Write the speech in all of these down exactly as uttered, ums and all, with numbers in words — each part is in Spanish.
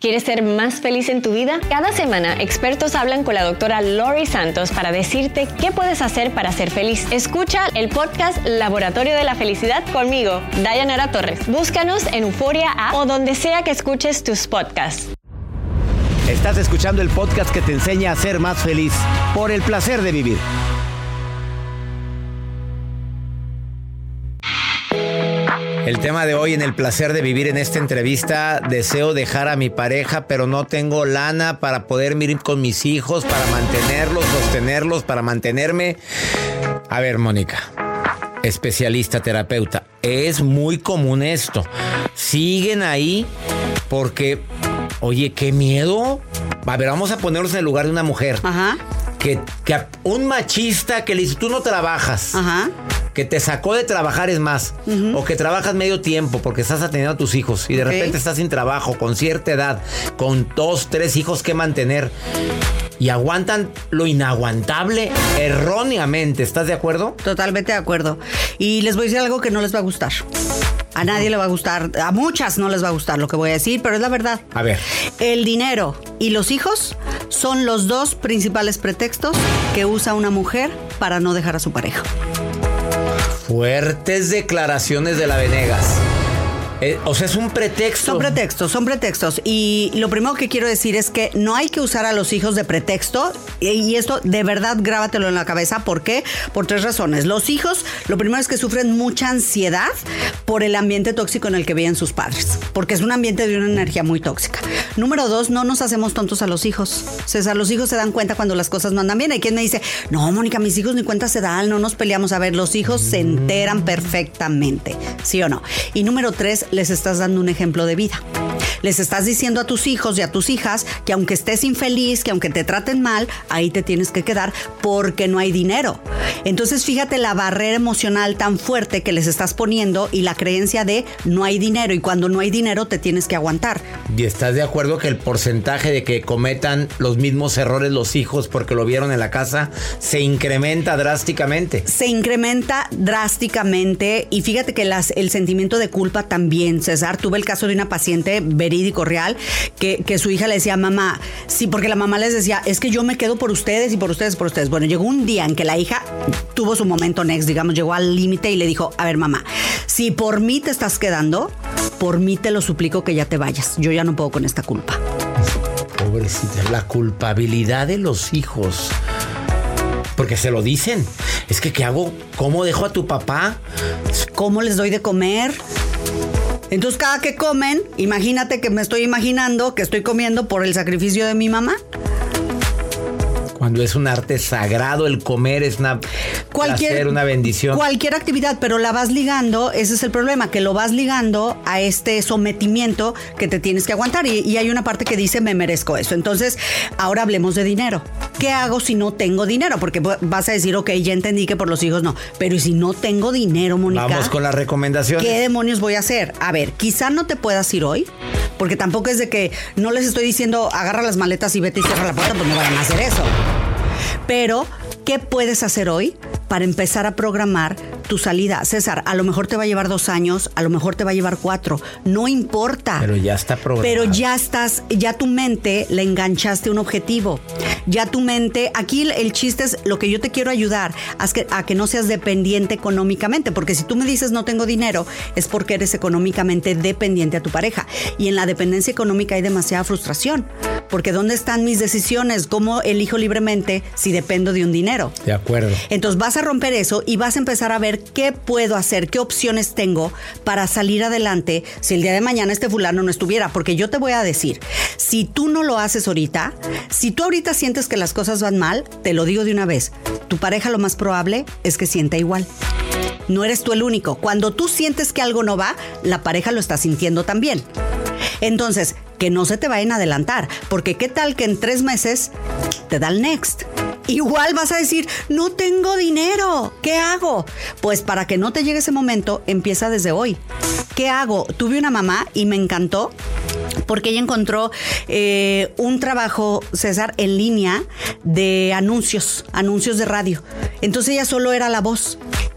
¿Quieres ser más feliz en tu vida? Cada semana, expertos hablan con la doctora Lori Santos para decirte qué puedes hacer para ser feliz. Escucha el podcast Laboratorio de la Felicidad conmigo, Dayanara Torres. Búscanos en Euforia App o donde sea que escuches tus podcasts. Estás escuchando el podcast que te enseña a ser más feliz por el placer de vivir. El tema de hoy en el placer de vivir en esta entrevista: deseo dejar a mi pareja, pero no tengo lana para poder ir con mis hijos, para mantenerlos, sostenerlos, para mantenerme. A ver, Mónica, especialista, terapeuta, es muy común esto. Siguen ahí porque, oye, qué miedo. A ver, vamos a ponernos en el lugar de una mujer. Ajá. Que, que un machista que le dice, tú no trabajas. Ajá. Que te sacó de trabajar, es más, uh-huh. o que trabajas medio tiempo porque estás atendiendo a tus hijos y de okay. repente estás sin trabajo, con cierta edad, con dos, tres hijos que mantener y aguantan lo inaguantable erróneamente. ¿Estás de acuerdo? Totalmente de acuerdo. Y les voy a decir algo que no les va a gustar. A nadie le va a gustar, a muchas no les va a gustar lo que voy a decir, pero es la verdad. A ver. El dinero y los hijos son los dos principales pretextos que usa una mujer para no dejar a su pareja. Fuertes declaraciones de la Venegas. Eh, o sea, es un pretexto. Son pretextos, son pretextos. Y lo primero que quiero decir es que no hay que usar a los hijos de pretexto. Y esto, de verdad, grábatelo en la cabeza. ¿Por qué? Por tres razones. Los hijos, lo primero es que sufren mucha ansiedad por el ambiente tóxico en el que viven sus padres. Porque es un ambiente de una energía muy tóxica. Número dos, no nos hacemos tontos a los hijos. César, los hijos se dan cuenta cuando las cosas no andan bien. Hay quien me dice, no, Mónica, mis hijos ni cuenta se dan, no nos peleamos. A ver, los hijos se enteran perfectamente. ¿Sí o no? Y número tres, les estás dando un ejemplo de vida. Les estás diciendo a tus hijos y a tus hijas que aunque estés infeliz, que aunque te traten mal, ahí te tienes que quedar porque no hay dinero. Entonces, fíjate la barrera emocional tan fuerte que les estás poniendo y la creencia de no hay dinero, y cuando no hay dinero te tienes que aguantar. ¿Y estás de acuerdo que el porcentaje de que cometan los mismos errores los hijos porque lo vieron en la casa se incrementa drásticamente? Se incrementa drásticamente, y fíjate que las, el sentimiento de culpa también, César. Tuve el caso de una paciente verídico, real, que, que su hija le decía, mamá, sí, porque la mamá les decía, es que yo me quedo por ustedes y por ustedes, por ustedes. Bueno, llegó un día en que la hija tuvo su momento next, digamos, llegó al límite y le dijo, a ver, mamá, si por mí te estás quedando, por mí te lo suplico que ya te vayas. Yo ya no puedo con esta culpa. Pobrecita, la culpabilidad de los hijos. Porque se lo dicen. Es que, ¿qué hago? ¿Cómo dejo a tu papá? ¿Cómo les doy de comer? Entonces, cada que comen, imagínate que me estoy imaginando que estoy comiendo por el sacrificio de mi mamá. Cuando es un arte sagrado el comer, es una cualquier, placer, una bendición. Cualquier actividad, pero la vas ligando, ese es el problema, que lo vas ligando a este sometimiento que te tienes que aguantar. Y, y hay una parte que dice, me merezco eso. Entonces, ahora hablemos de dinero. ¿Qué hago si no tengo dinero? Porque vas a decir, ok, ya entendí que por los hijos no. Pero ¿y si no tengo dinero, Mónica? Vamos con las recomendaciones. ¿Qué demonios voy a hacer? A ver, quizá no te puedas ir hoy, porque tampoco es de que no les estoy diciendo, agarra las maletas y vete y cierra la puerta, pues no vayan a hacer eso. Pero, ¿qué puedes hacer hoy para empezar a programar tu salida? César, a lo mejor te va a llevar dos años, a lo mejor te va a llevar cuatro, no importa. Pero ya está programado. Pero ya estás, ya tu mente le enganchaste un objetivo. Ya tu mente, aquí el, el chiste es, lo que yo te quiero ayudar a que, a que no seas dependiente económicamente, porque si tú me dices no tengo dinero, es porque eres económicamente dependiente a tu pareja. Y en la dependencia económica hay demasiada frustración, porque ¿dónde están mis decisiones? ¿Cómo elijo libremente si dependo de un dinero? De acuerdo. Entonces vas a romper eso y vas a empezar a ver qué puedo hacer, qué opciones tengo para salir adelante si el día de mañana este fulano no estuviera. Porque yo te voy a decir, si tú no lo haces ahorita, si tú ahorita sientes que las cosas van mal, te lo digo de una vez, tu pareja lo más probable es que sienta igual. No eres tú el único. Cuando tú sientes que algo no va, la pareja lo está sintiendo también. Entonces, que no se te vayan a adelantar, porque qué tal que en tres meses te da el next. Igual vas a decir, no tengo dinero, ¿qué hago? Pues para que no te llegue ese momento, empieza desde hoy. ¿Qué hago? Tuve una mamá y me encantó, porque ella encontró eh, un trabajo, César, en línea de anuncios, anuncios de radio. Entonces ella solo era la voz.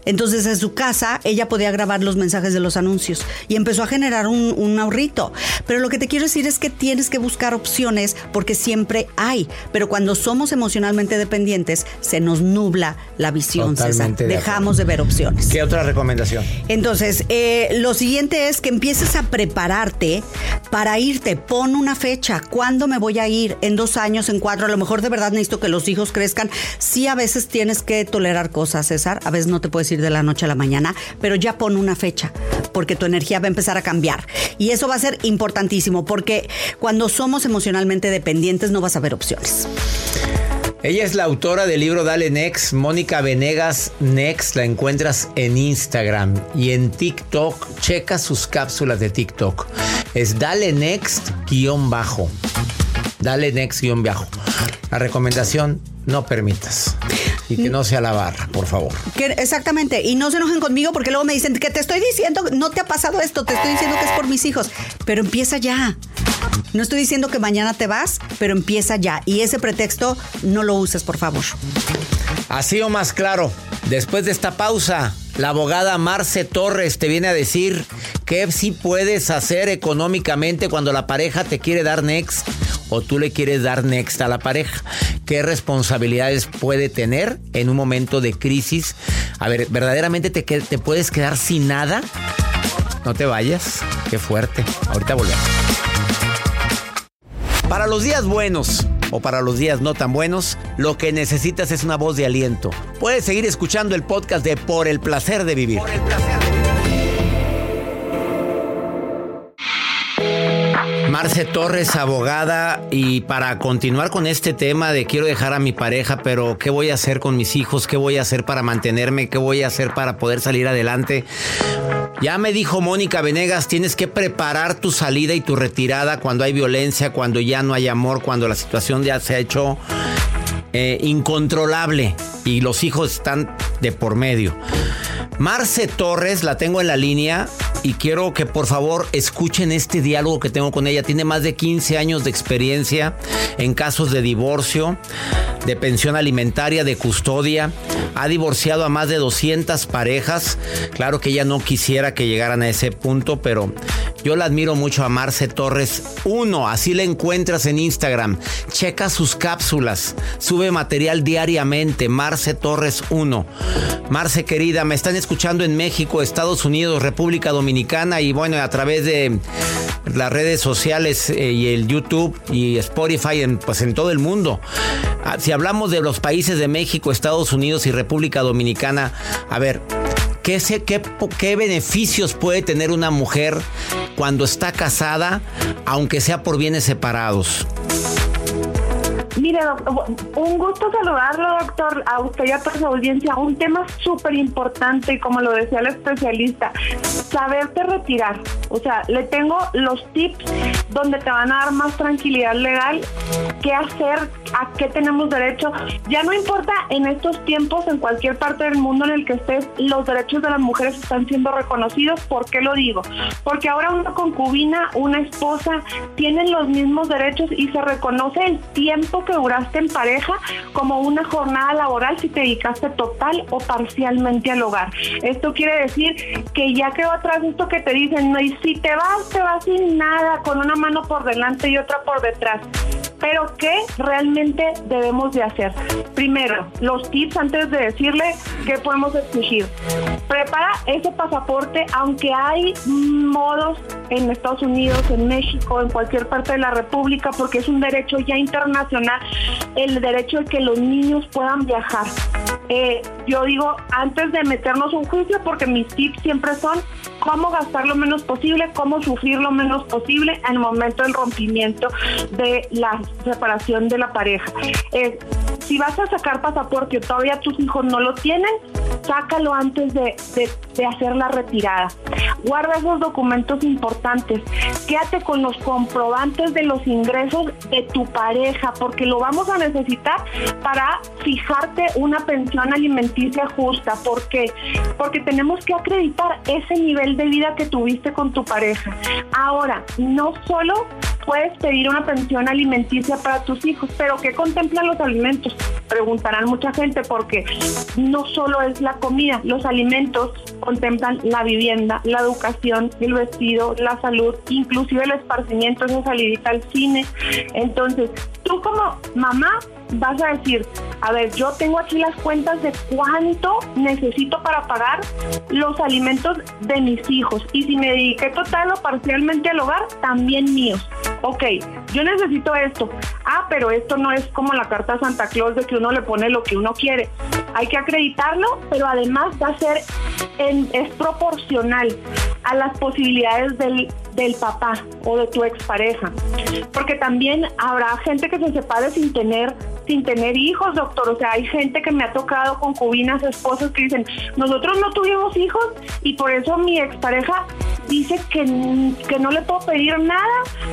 Entonces en su casa ella podía grabar los mensajes de los anuncios y empezó a generar un, un ahorrito. Pero lo que te quiero decir es que tienes que buscar opciones porque siempre hay. Pero cuando somos emocionalmente dependientes se nos nubla la visión, César. De Dejamos de ver opciones. ¿Qué otra recomendación? Entonces, eh, lo siguiente es que empieces a prepararte para irte. Pon una fecha. ¿Cuándo me voy a ir? ¿En dos años? ¿En cuatro? A lo mejor de verdad necesito que los hijos crezcan. Sí, a veces tienes que tolerar cosas, César. A veces no te puedes ir de la noche a la mañana, pero ya pon una fecha, porque tu energía va a empezar a cambiar. Y eso va a ser importantísimo, porque cuando somos emocionalmente dependientes no vas a ver opciones. Ella es la autora del libro Dale Next, Mónica Venegas Next. La encuentras en Instagram y en TikTok. Checa sus cápsulas de TikTok. Es Dale Next guión bajo. Dale Next guión bajo. La recomendación, no permitas. Y que no sea la barra, por favor. Que, exactamente. Y no se enojen conmigo porque luego me dicen que te estoy diciendo, no te ha pasado esto, te estoy diciendo que es por mis hijos. Pero empieza ya. No estoy diciendo que mañana te vas, pero empieza ya. Y ese pretexto no lo uses, por favor. Así o más claro, después de esta pausa, la abogada Marce Torres te viene a decir qué sí puedes hacer económicamente cuando la pareja te quiere dar next o tú le quieres dar next a la pareja. ¿Qué responsabilidades puede tener en un momento de crisis? A ver, ¿verdaderamente te, te puedes quedar sin nada? No te vayas. Qué fuerte. Ahorita volvemos. Para los días buenos o para los días no tan buenos, lo que necesitas es una voz de aliento. Puedes seguir escuchando el podcast de Por el Placer de Vivir. Por el Placer de Vivir. Marce Torres, abogada, y para continuar con este tema de quiero dejar a mi pareja, pero ¿qué voy a hacer con mis hijos? ¿Qué voy a hacer para mantenerme? ¿Qué voy a hacer para poder salir adelante? Ya me dijo Mónica Venegas, tienes que preparar tu salida y tu retirada cuando hay violencia, cuando ya no hay amor, cuando la situación ya se ha hecho eh, incontrolable y los hijos están de por medio. Marce Torres, la tengo en la línea y quiero que por favor escuchen este diálogo que tengo con ella. Tiene más de quince años de experiencia en casos de divorcio, de pensión alimentaria, de custodia. Ha divorciado a más de doscientas parejas. Claro que ella no quisiera que llegaran a ese punto, pero yo la admiro mucho a Marce Torres. Uno, así la encuentras en Instagram. Checa sus cápsulas. Sube material diariamente. Marce Torres uno. Marce, querida, me están escuchando en México, Estados Unidos, República Dominicana y bueno, a través de las redes sociales eh, y el YouTube y Spotify, en, pues en todo el mundo. Ah, si hablamos de los países de México, Estados Unidos y República Dominicana, a ver, ¿qué, sé, qué, qué beneficios puede tener una mujer cuando está casada, aunque sea por bienes separados? Mire, un gusto saludarlo, doctor, a usted y a toda su audiencia. Un tema súper importante, como lo decía el especialista, saberte retirar. O sea, le tengo los tips donde te van a dar más tranquilidad legal, qué hacer, a qué tenemos derecho. Ya no importa en estos tiempos, en cualquier parte del mundo en el que estés, los derechos de las mujeres están siendo reconocidos. ¿Por qué lo digo? Porque ahora una concubina, una esposa, tienen los mismos derechos y se reconoce el tiempo que duraste en pareja como una jornada laboral si te dedicaste total o parcialmente al hogar. Esto quiere decir que ya quedó atrás esto que te dicen, no, y si te vas, te vas sin nada, con una mano por delante y otra por detrás. Pero ¿qué realmente debemos de hacer? Primero, los tips antes de decirle qué podemos exigir. Prepara ese pasaporte, aunque hay modos en Estados Unidos, en México, en cualquier parte de la República, porque es un derecho ya internacional, el derecho de que los niños puedan viajar. Eh, yo digo, antes de meternos un juicio, porque mis tips siempre son cómo gastar lo menos posible, cómo sufrir lo menos posible en el momento del rompimiento de la separación de la pareja. Eh, si vas a sacar pasaporte o todavía tus hijos no lo tienen, sácalo antes de, de, de hacer la retirada. Guarda esos documentos importantes. Quédate con los comprobantes de los ingresos de tu pareja, porque lo vamos a necesitar para fijarte una pensión alimenticia justa. ¿Por qué? Porque tenemos que acreditar ese nivel de vida que tuviste con tu pareja. Ahora, no solo puedes pedir una pensión alimenticia para tus hijos. ¿Pero qué contemplan los alimentos? Preguntarán mucha gente, porque no solo es la comida, los alimentos contemplan la vivienda, la educación, el vestido, la salud, inclusive el esparcimiento, esa salidita al cine. Entonces, tú como mamá vas a decir, a ver, yo tengo aquí las cuentas de cuánto necesito para pagar los alimentos de mis hijos, y si me dediqué total o parcialmente al hogar, también míos. Ok, yo necesito esto. Ah, pero esto no es como la carta a Santa Claus de que uno le pone lo que uno quiere. Hay que acreditarlo, pero además va a ser, en, es proporcional a las posibilidades del, del papá o de tu expareja. Porque también habrá gente que se separe sin tener sin tener hijos, doctor. O sea, hay gente que me ha tocado, concubinas, esposas, que dicen, nosotros no tuvimos hijos y por eso mi expareja dice que, que no le puedo pedir nada,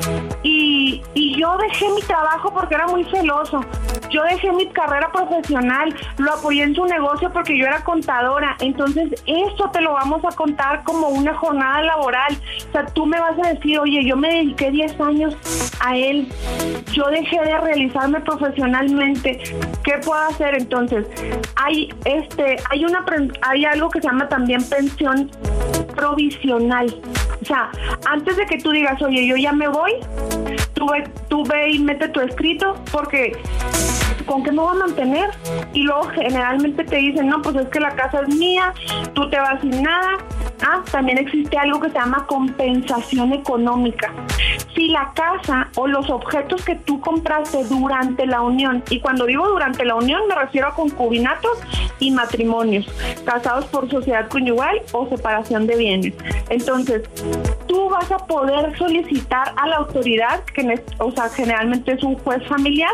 y, y yo dejé mi trabajo porque era muy celoso, yo dejé mi carrera profesional, lo apoyé en su negocio porque yo era contadora. Entonces eso te lo vamos a contar como una jornada laboral. O sea, tú me vas a decir, oye, yo me dediqué diez años a él, yo dejé de realizarme profesionalmente, ¿qué puedo hacer? Entonces hay este hay una hay algo que se llama también pensión provisional. O sea, antes de que tú digas, oye, yo ya me voy, tú ve, tú ve y mete tu escrito, porque ¿con qué me voy a mantener? Y luego generalmente te dicen, no, pues es que la casa es mía, tú te vas sin nada. Ah, también existe algo que se llama compensación económica. Si la casa o los objetos que tú compraste durante la unión, y cuando digo durante la unión me refiero a concubinatos y matrimonios, casados por sociedad conyugal o separación de bienes. Entonces, tú vas a poder solicitar a la autoridad, que o sea, generalmente es un juez familiar,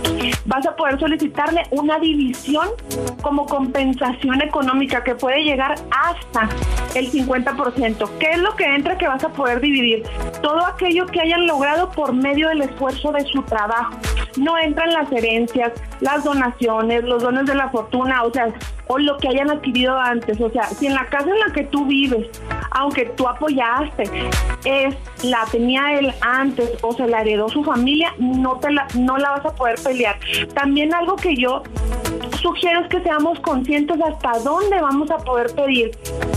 vas a poder solicitarle una división como compensación económica que puede llegar hasta el cincuenta por ciento. ¿Qué es lo que entra que vas a poder dividir? Todo aquello que hayan logrado por medio del esfuerzo de su trabajo. No entran las herencias, las donaciones, los dones de la fortuna, o sea, o lo que hayan adquirido antes. O sea, si en la casa en la que tú vives, aunque tú apoyaste, es la tenía él antes o se la heredó su familia, no te la, no la vas a poder pelear. También algo que yo sugiero es que seamos conscientes hasta dónde vamos a poder pedir,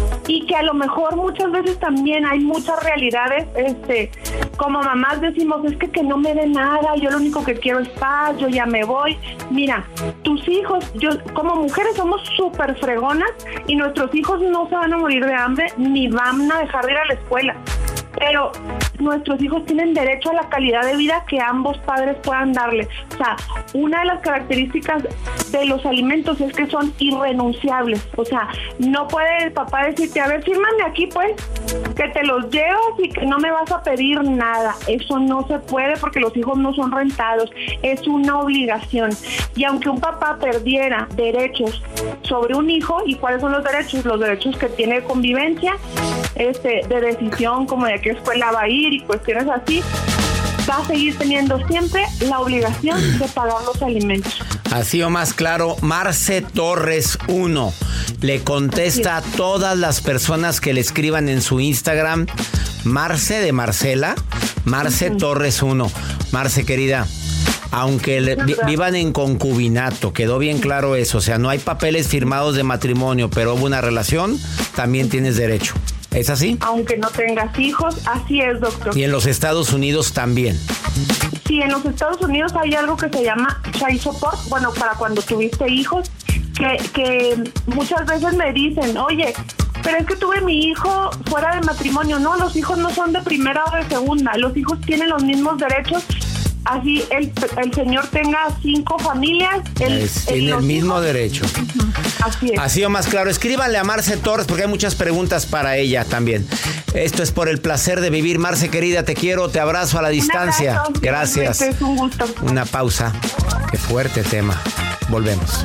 y que a lo mejor muchas veces también hay muchas realidades, este, como mamás decimos, es que que no me dé nada, yo lo único que quiero es paz, yo ya me voy. Mira, tus hijos, yo como mujeres somos súper fregonas, y nuestros hijos no se van a morir de hambre ni van a dejar de ir a la escuela, pero nuestros hijos tienen derecho a la calidad de vida que ambos padres puedan darle. O sea, una de las características de los alimentos es que son irrenunciables. O sea, no puede el papá decirte, a ver, fírmame aquí pues, que te los llevas y que no me vas a pedir nada. Eso no se puede, porque los hijos no son rentados, es una obligación. Y aunque un papá perdiera derechos sobre un hijo, ¿y cuáles son los derechos? Los derechos que tiene de convivencia, este, de decisión, como de qué escuela va a ir y cuestiones así, va a seguir teniendo siempre la obligación de pagar los alimentos. Así o más claro, Marce Torres uno le contesta a todas las personas que le escriban en su Instagram, Marce de Marcela, Marce uh-huh. Torres uno. Marce, querida, aunque le, vi, vivan en concubinato, quedó bien claro eso, o sea, no hay papeles firmados de matrimonio, pero hubo una relación, también tienes derecho. ¿Es así? Aunque no tengas hijos, así es, doctor. Y en los Estados Unidos también. Sí, en los Estados Unidos hay algo que se llama child support, bueno, para cuando tuviste hijos, que, que muchas veces me dicen, oye, pero es que tuve mi hijo fuera de matrimonio. No, los hijos no son de primera o de segunda, los hijos tienen los mismos derechos. Así el, el señor tenga cinco familias, el, es, tiene el, el mismo hijos, derecho. Uh-huh. Así es. Así o más claro. Escríbanle a Marce Torres porque hay muchas preguntas para ella también. Esto es Por el Placer de Vivir. Marce, querida, te quiero, te abrazo a la distancia. Abrazo, gracias. Es un gusto. Una pausa. Qué fuerte tema. Volvemos.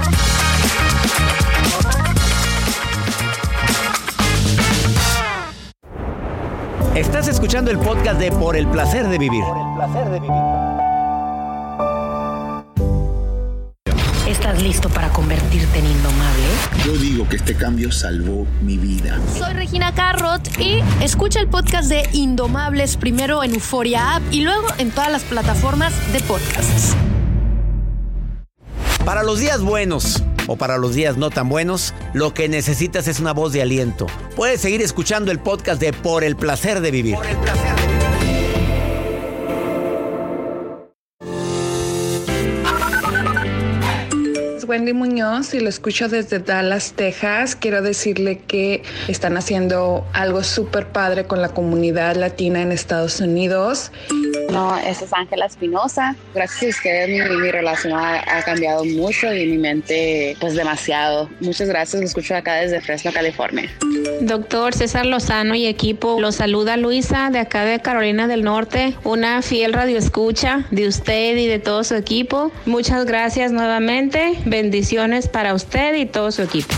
Estás escuchando el podcast de Por el Placer de Vivir. Por el Placer de Vivir. ¿Estás listo para convertirte en indomable? Yo digo que este cambio salvó mi vida. Soy Regina Carrot y escucha el podcast de Indomables primero en Euforia App y luego en todas las plataformas de podcasts. Para los días buenos o para los días no tan buenos, lo que necesitas es una voz de aliento. Puedes seguir escuchando el podcast de Por el Placer de Vivir. Por el placer de vivir. Wendy Muñoz y lo escucho desde Dallas, Texas. Quiero decirle que están haciendo algo súper padre con la comunidad latina en Estados Unidos. No, esa es Ángela Espinosa. Gracias a ustedes mi, mi relación ha, ha cambiado mucho y mi mente pues demasiado. Muchas gracias, lo escucho acá desde Fresno, California. Doctor César Lozano y equipo, los saluda Luisa de acá de Carolina del Norte, una fiel radioescucha de usted y de todo su equipo. Muchas gracias nuevamente. Bendiciones para usted y todo su equipo.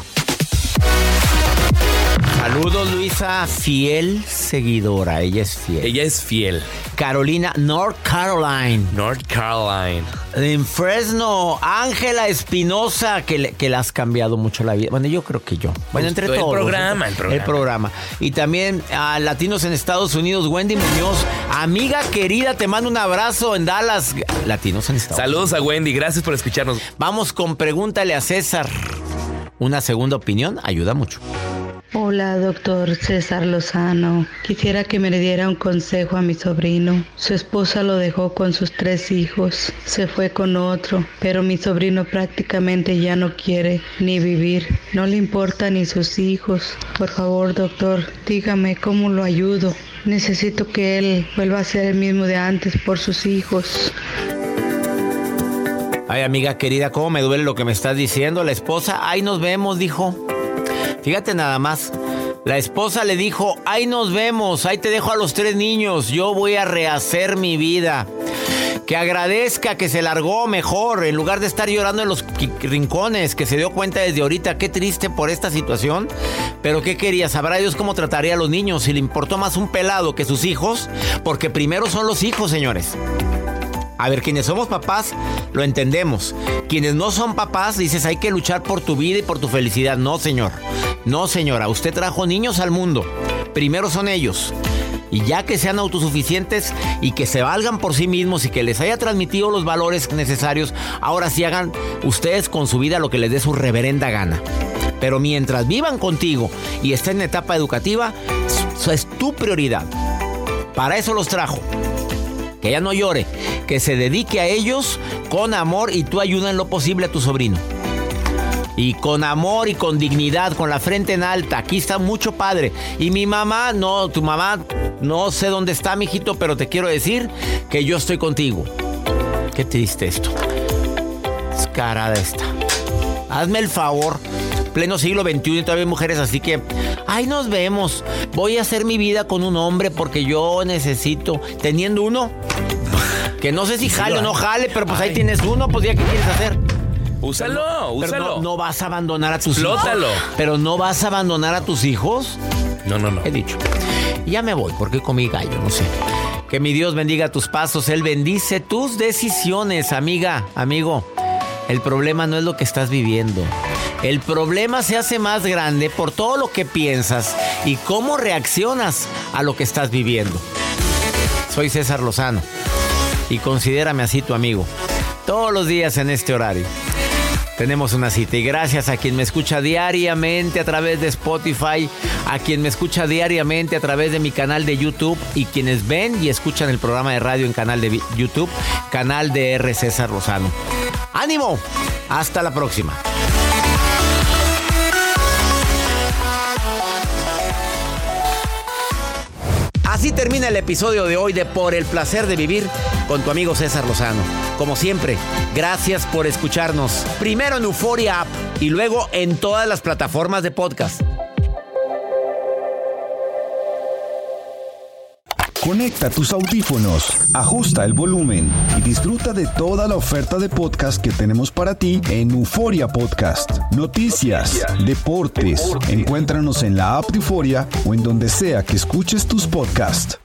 Saludos, Luisa, fiel seguidora. Ella es fiel. Ella es fiel. Carolina, North Carolina. North Carolina. En Fresno, Ángela Espinosa, que, le, que le has cambiado mucho la vida. Bueno, yo creo que yo. Bueno, entre el todos. Programa, el programa. El programa. Y también a Latinos en Estados Unidos, Wendy Muñoz. Amiga querida, te mando un abrazo en Dallas. Latinos en Estados Saludos Unidos. Saludos a Wendy, gracias por escucharnos. Vamos con Pregúntale a César. Una segunda opinión ayuda mucho. Hola, doctor César Lozano. Quisiera que me le diera un consejo a mi sobrino. Su esposa lo dejó con sus tres hijos. Se fue con otro, pero mi sobrino prácticamente ya no quiere ni vivir. No le importa ni sus hijos. Por favor, doctor, dígame cómo lo ayudo. Necesito que él vuelva a ser el mismo de antes por sus hijos. Ay, amiga querida, cómo me duele lo que me estás diciendo. La esposa, ahí nos vemos, dijo. Fíjate nada más, la esposa le dijo, ahí nos vemos, ahí te dejo a los tres niños, yo voy a rehacer mi vida. Que agradezca que se largó mejor, en lugar de estar llorando en los rincones, que se dio cuenta desde ahorita, qué triste por esta situación. Pero qué quería, sabrá Dios cómo trataría a los niños, si le importó más un pelado que sus hijos, porque primero son los hijos, señores. A ver, quienes somos papás, lo entendemos. Quienes no son papás, dices, hay que luchar por tu vida y por tu felicidad. No, señor. No, señora. Usted trajo niños al mundo. Primero son ellos. Y ya que sean autosuficientes y que se valgan por sí mismos y que les haya transmitido los valores necesarios, ahora sí hagan ustedes con su vida lo que les dé su reverenda gana. Pero mientras vivan contigo y estén en etapa educativa, eso es tu prioridad. Para eso los trajo. Que ella no llore, que se dedique a ellos con amor y tú ayuda en lo posible a tu sobrino. Y con amor y con dignidad, con la frente en alta. Aquí está mucho padre. Y mi mamá, no, tu mamá, no sé dónde está, mijito, pero te quiero decir que yo estoy contigo. Qué triste esto. Descarada esta. Hazme el favor. Pleno siglo veintiuno y todavía hay mujeres así que... Ay, nos vemos. Voy a hacer mi vida con un hombre porque yo necesito... Teniendo uno... Que no sé si jale o no jale, pero pues Ay. Ahí tienes uno, pues ya, ¿qué quieres hacer? Úsalo, pero, úsalo. Pero no, no vas a abandonar a tus Explótalo. hijos. Pero no vas a abandonar a tus hijos. No, no, no. He dicho. Ya me voy, porque comí gallo, no sé. Que mi Dios bendiga tus pasos. Él bendice tus decisiones, amiga, amigo. El problema no es lo que estás viviendo. El problema se hace más grande por todo lo que piensas y cómo reaccionas a lo que estás viviendo. Soy César Lozano y considérame así tu amigo. Todos los días en este horario tenemos una cita y gracias a quien me escucha diariamente a través de Spotify, a quien me escucha diariamente a través de mi canal de YouTube y quienes ven y escuchan el programa de radio en canal de YouTube, canal de R. César Lozano. ¡Ánimo! Hasta la próxima. Así termina el episodio de hoy de Por el Placer de Vivir con tu amigo César Lozano. Como siempre, gracias por escucharnos. Primero en Euforia App y luego en todas las plataformas de podcast. Conecta tus audífonos, ajusta el volumen y disfruta de toda la oferta de podcast que tenemos para ti en Euforia Podcast. Noticias, deportes, encuéntranos en la app de Euforia o en donde sea que escuches tus podcasts.